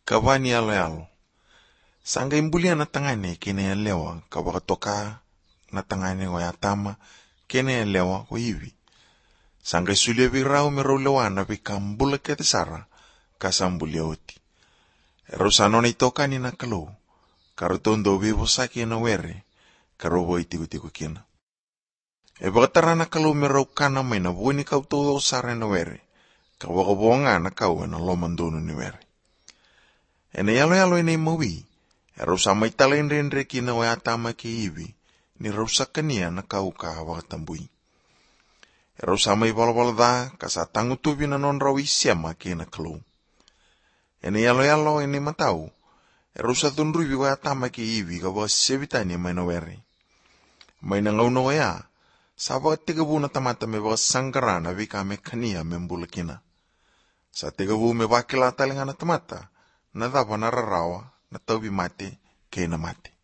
Kavani alo. Sanga imbulia na tangane kene lewa kawakatoka na tangane wa yatama kene lewa wa hivi. Sanga sulia virau merolewa na vikambula kete sara kasambulia oti. Rosanona itoka ni nakalo. Karutondo vivo saki na were karobo itiko kina. Bakatara nakalo merau kana maina buoni kautodo sara na were. Kawakabonga na kawa na lomandono ni were. Ene yalo ene mawi. Rosa maitala inrendre kina wa yatama ke hivi. Ni rosa kania na kauka wakatambui. Rosa mai balbalda kasa tangu tubi na non rawi siama ke na kalo. Ene yalo ene matau. Rosa tunrubi wa yatama ke hivi kawa sebitani maina were. Maina ngauno ya. Saba tigabu na tamata me wa sangarana vika me kania membulakina. Sa tigabu me wakila talinga na tamata. Na daba na rarawa na taubi mate ke na mate.